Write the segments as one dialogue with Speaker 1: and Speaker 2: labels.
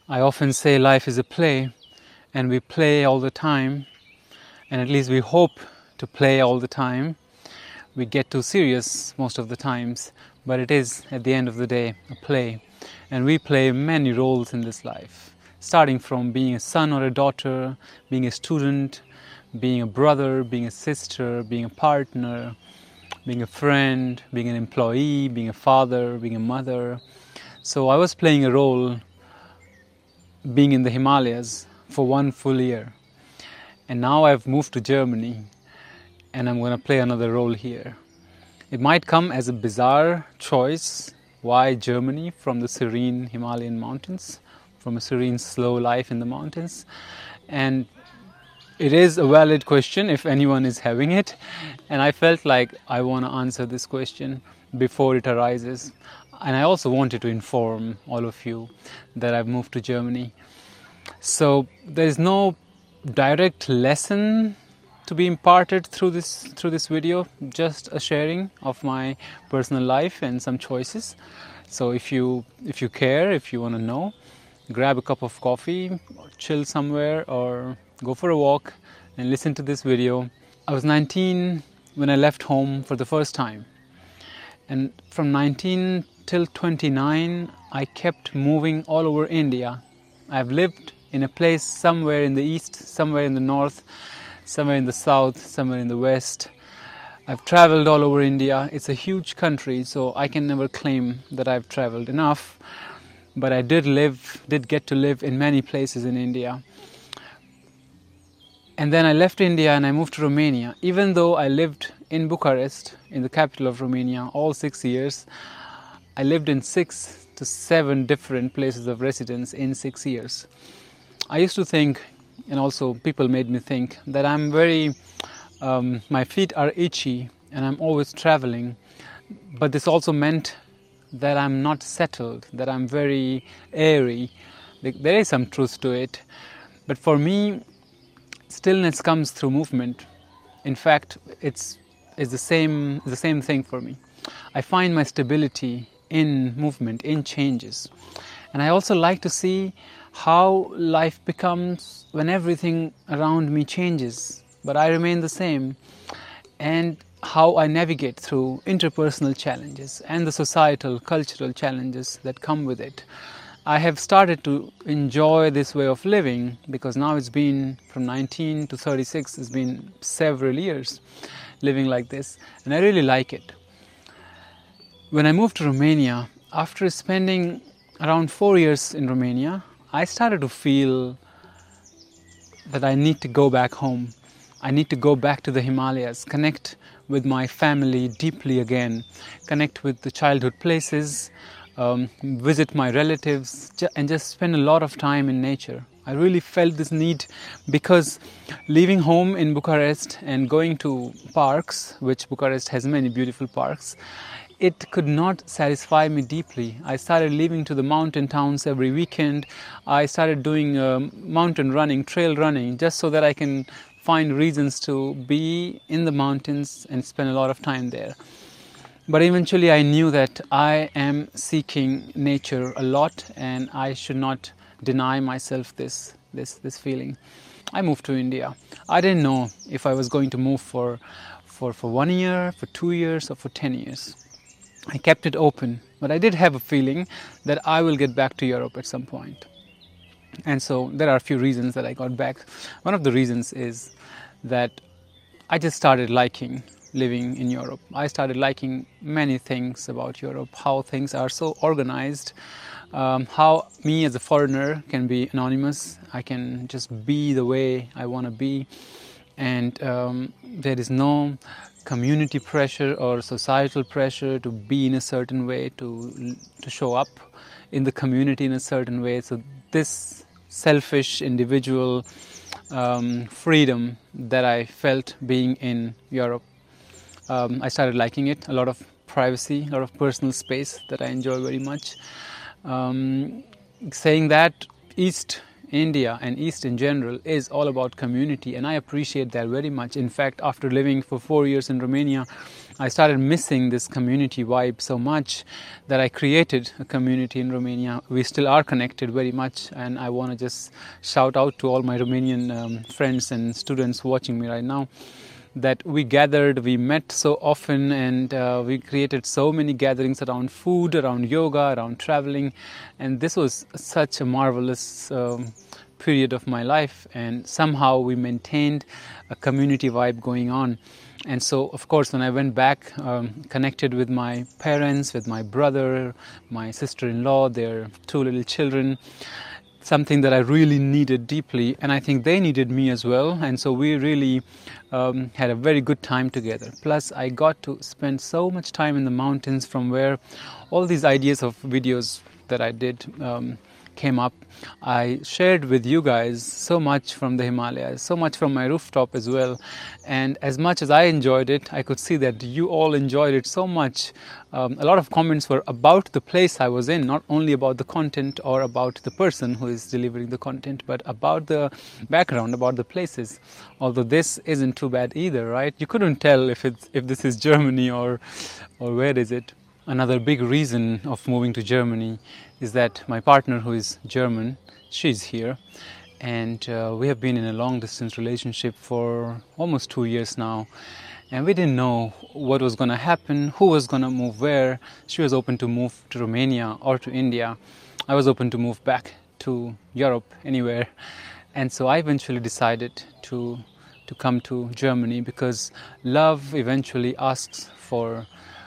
Speaker 1: I often say life is a play, and we play all the time, and at least we hope to play all the time. We get too serious most of the times, but it is, at the end of the day, a play. And we play many roles in this life, starting from being a son or a daughter, being a student, being a brother, being a sister, being a partner, being a friend, being an employee, being a father, being a mother. So I was playing a role being in the Himalayas for 1 full year. And now I've moved to Germany and I'm going to play another role here. It might come as a bizarre choice. Why Germany from the serene Himalayan mountains, from a serene, slow life in the mountains? And it is a valid question if anyone is having it. And I felt like I want to answer this question before it arises. And I also wanted to inform all of you that I've moved to Germany. So there is no direct lesson to be imparted through this video, just a sharing of my personal life and some choices. So if you care, if you want to know, grab a cup of coffee, chill somewhere, or go for a walk and listen to this video. I was 19 when I left home for the first time, and from 19 till 29 I kept moving all over India. I've lived in a place somewhere in the east, somewhere in the north, somewhere in the south, somewhere in the west. I've traveled all over India. It's a huge country, so I can never claim that I've traveled enough. But I did get to live in many places in India. And then I left India and I moved to Romania. Even though I lived in Bucharest, in the capital of Romania, all 6 years, I lived in 6 to 7 different places of residence in 6 years. I used to think, and also people made me think, that I'm very, my feet are itchy and I'm always traveling. But this also meant that I'm not settled, that I'm very airy. There is some truth to it. But for me, stillness comes through movement. In fact, it's the same thing for me. I find my stability in movement, in changes. And I also like to see how life becomes when everything around me changes, but I remain the same, and how I navigate through interpersonal challenges and the societal, cultural challenges that come with it. I have started to enjoy this way of living because now it's been from 19 to 36, it's been several years living like this, and I really like it. When I moved to Romania, after spending around 4 years in Romania, I started to feel that I need to go back home. I need to go back to the Himalayas, connect with my family deeply again, connect with the childhood places, visit my relatives, and just spend a lot of time in nature. I really felt this need because leaving home in Bucharest and going to parks, which Bucharest has many beautiful parks, it could not satisfy me deeply. I started leaving to the mountain towns every weekend. I started doing mountain running, trail running, just so that I can find reasons to be in the mountains and spend a lot of time there. But eventually I knew that I am seeking nature a lot and I should not deny myself this feeling. I moved to India. I didn't know if I was going to move for 1 year, for 2 years, or for 10 years. I kept it open, but I did have a feeling that I will get back to Europe at some point. And so there are a few reasons that I got back. One of the reasons is that I just started liking living in Europe. I started liking many things about Europe, how things are so organized, how me as a foreigner can be anonymous. I can just be the way I want to be, and there is no community pressure or societal pressure to be in a certain way, to show up in the community in a certain way. So this selfish individual freedom that I felt being in Europe, I started liking it. A lot of privacy, a lot of personal space that I enjoy very much. Saying that, East India and East in general is all about community, and I appreciate that very much. In fact, after living for 4 years in Romania, I started missing this community vibe so much that I created a community in Romania. We still are connected very much, and I want to just shout out to all my Romanian friends and students watching me right now that we gathered, we met so often, and we created so many gatherings around food, around yoga, around traveling, and this was such a marvelous period of my life, and somehow we maintained a community vibe going on. And so, of course, when I went back, connected with my parents, with my brother, my sister-in-law, their two little children, something that I really needed deeply, and I think they needed me as well. And so we really had a very good time together. Plus, I got to spend so much time in the mountains, from where all these ideas of videos that I did came up. I shared with you guys so much from the Himalayas, so much from my rooftop as well. And as much as I enjoyed it, I could see that you all enjoyed it so much. A lot of comments were about the place I was in, not only about the content or about the person who is delivering the content, but about the background, about the places. Although this isn't too bad either, right? You couldn't tell if this is Germany or where is it. Another big reason of moving to Germany is that my partner, who is German, she's here, and we have been in a long distance relationship for almost 2 years now, and we didn't know what was going to happen, who was going to move where. She was open to move to Romania or to India. I was open to move back to Europe, anywhere. And so I eventually decided to come to Germany, because love eventually asks for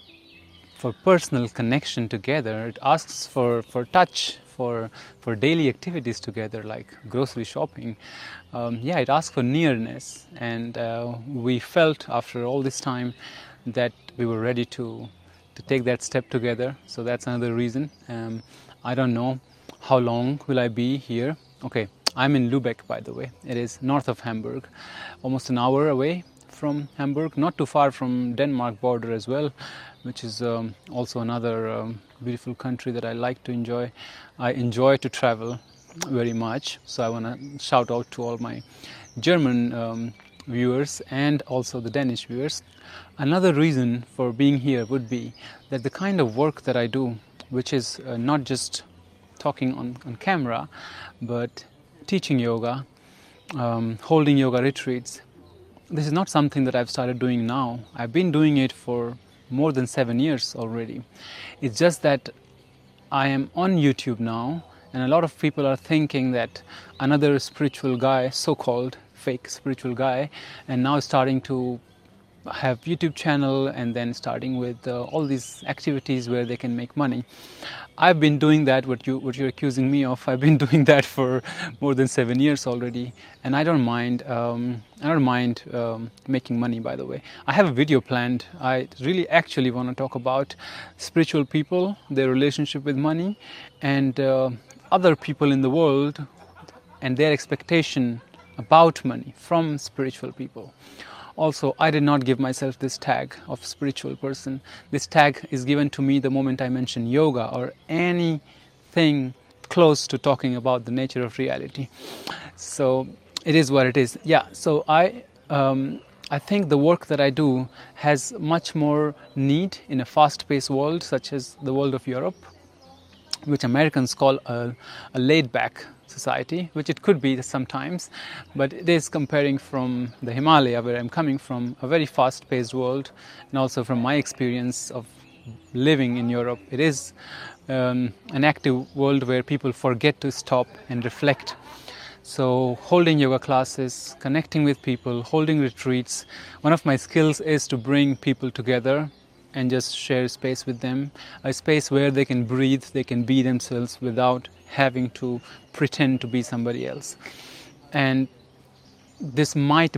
Speaker 1: personal connection together. It asks for touch, for daily activities together, like grocery shopping. It asks for nearness, and we felt after all this time that we were ready to take that step together. So that's another reason. I don't know how long will I be here. Okay, I'm in Lübeck, by the way. It is north of Hamburg, almost an hour away from Hamburg, not too far from Denmark border as well, which is also another beautiful country that I like to enjoy. I enjoy to travel very much, so I want to shout out to all my German viewers and also the Danish viewers. Another reason for being here would be that the kind of work that I do, which is not just talking on camera, but teaching yoga, holding yoga retreats, this is not something that I've started doing now. I've been doing it for more than 7 years already. It's just that I am on YouTube now, and a lot of people are thinking that another spiritual guy, so-called fake spiritual guy, and now starting to have YouTube channel and then starting with all these activities where they can make money. I've been doing that, what you're accusing me of. I've been doing that for more than 7 years already, and I don't mind. Making money. By the way, I have a video planned. I really actually want to talk about spiritual people, their relationship with money, and other people in the world and their expectation about money from spiritual people. Also, I did not give myself this tag of spiritual person. This tag is given to me the moment I mention yoga or anything close to talking about the nature of reality. So it is what it is. Yeah, so I think the work that I do has much more need in a fast-paced world such as the world of Europe, which Americans call a laid-back society, which it could be sometimes, but it is, comparing from the Himalaya, where I'm coming from, a very fast-paced world, and also from my experience of living in Europe, it is an active world where people forget to stop and reflect. So holding yoga classes, connecting with people, holding retreats, one of my skills is to bring people together and just share space with them, a space where they can breathe, they can be themselves without having to pretend to be somebody else. And this might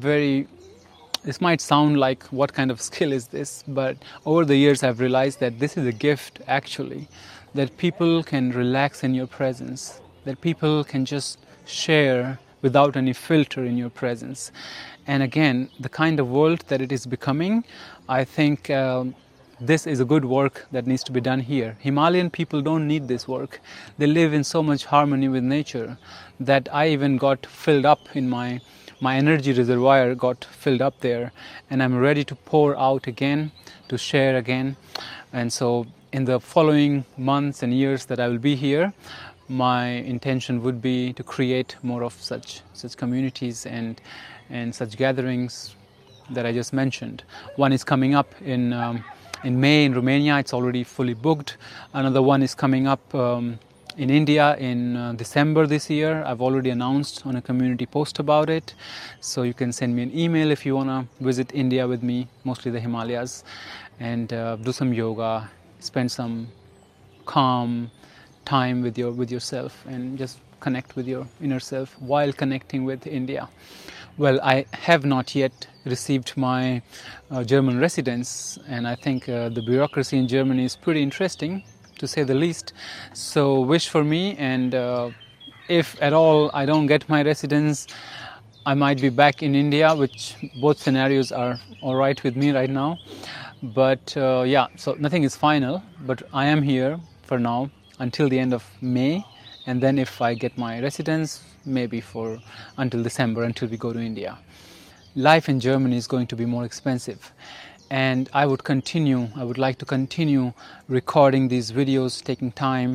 Speaker 1: sound like, what kind of skill is this? But over the years I've realized that this is a gift, actually, that people can relax in your presence, that people can just share without any filter in your presence. And again, the kind of world that it is becoming, I think this is a good work that needs to be done here. Himalayan people don't need this work. They live in so much harmony with nature that I even got filled up in my my energy reservoir got filled up there, and I'm ready to pour out again, to share again. And so in the following months and years that I will be here, my intention would be to create more of such communities and such gatherings that I just mentioned. One is coming up in May in Romania. It's already fully booked. Another one is coming up in India in December this year. I've already announced on a community post about it. So you can send me an email if you want to visit India with me, mostly the Himalayas, and do some yoga, spend some calm time with yourself, and just connect with your inner self while connecting with India. Well, I have not yet received my German residence, and I think the bureaucracy in Germany is pretty interesting, to say the least. So wish for me, and if at all I don't get my residence, I might be back in India, which both scenarios are all right with me right now. But yeah, so nothing is final, but I am here for now until the end of May, and then if I get my residence, maybe until December, until we go to India. Life in Germany is going to be more expensive, and I would like to continue recording these videos, taking time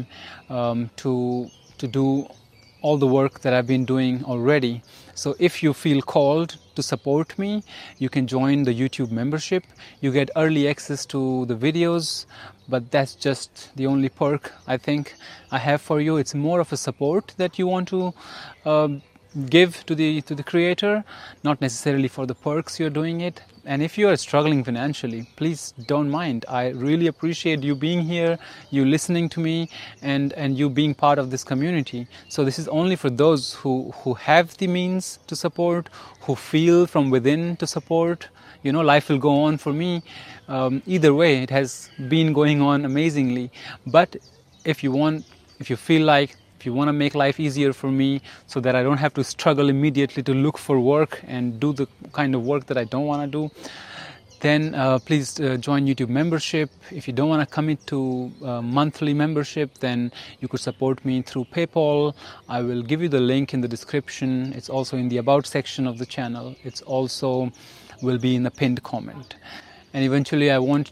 Speaker 1: to do all the work that I've been doing already. So if you feel called to support me, you can join the YouTube membership. You get early access to the videos, but that's just the only perk I think I have for you. It's more of a support that you want to give to the creator, not necessarily for the perks you're doing it. And if you are struggling financially, please don't mind. I really appreciate you being here, you listening to me, and you being part of this community. So this is only for those who have the means to support, who feel from within to support. You know, life will go on for me. Either way, it has been going on amazingly. But if you want to make life easier for me so that I don't have to struggle immediately to look for work and do the kind of work that I don't want to do, then please join YouTube membership. If you don't want to commit to monthly membership, then you could support me through PayPal. I will give you the link in the description. It's also in the About section of the channel. It's also will be in the pinned comment. And eventually I want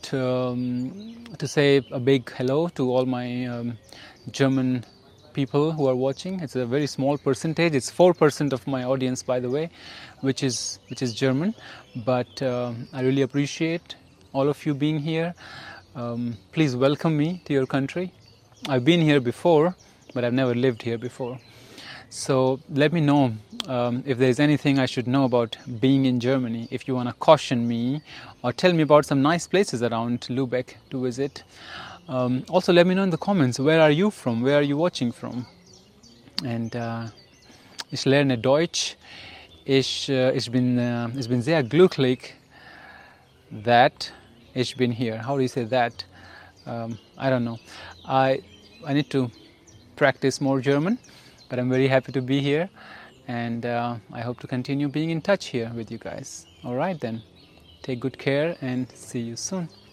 Speaker 1: to say a big hello to all my German people who are watching. It's a very small percentage. It's 4% of my audience, by the way, which is German. But I really appreciate all of you being here. Please welcome me to your country. I've been here before, but I've never lived here before. So let me know if there's anything I should know about being in Germany. If you want to caution me or tell me about some nice places around Lübeck to visit. Also let me know in the comments, where are you from? Where are you watching from? And ich lerne Deutsch. Ich bin sehr glücklich that ich bin here. How do you say that? I don't know. I need to practice more German, but I'm very happy to be here, and I hope to continue being in touch here with you guys. All right then, take good care and see you soon.